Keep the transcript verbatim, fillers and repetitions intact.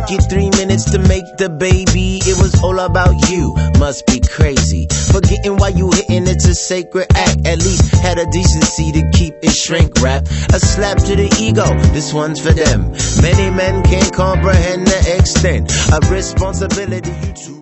took you three minutes to make the baby. It was all about you, must be crazy. Forgetting why you hitting, it's a sacred act. At least had a decency to keep it shrink wrap. A slap to the ego, this one's for them. Many men can't comprehend the extent of responsibility you too